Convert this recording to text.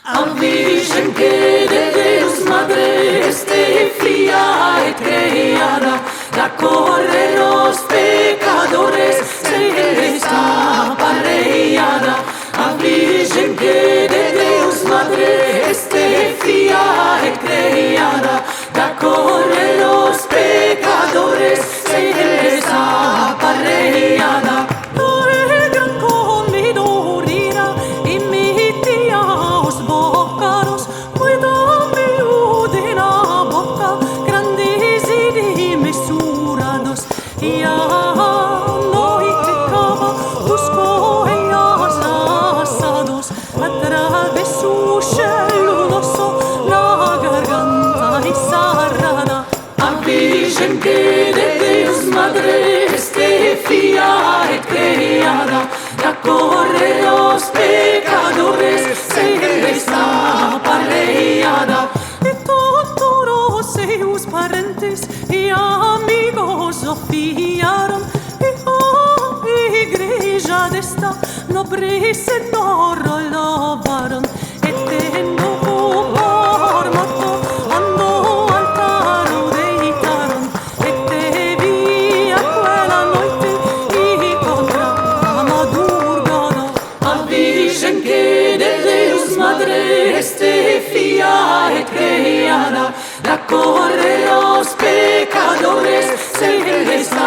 Al Virgen que de Deus Madre este fía y creada, la corre los pecadores, se está apareada. Al Virgen que de Deus Madre este fía y creada, la corre los pecadores, se está apareada. Virgen que de Deus Madre este fía y creada, la corre los pecadores, se está apareada. De todos seus parentes y amigos ofiaram, e a igreja desta nobre senhora louvaram, e tendo o formato andou al altar deitaram, e teve aquela noite e contra a madrugada. Al Virgen que de Deus Madre este fía y creada, la corre los pecadores, se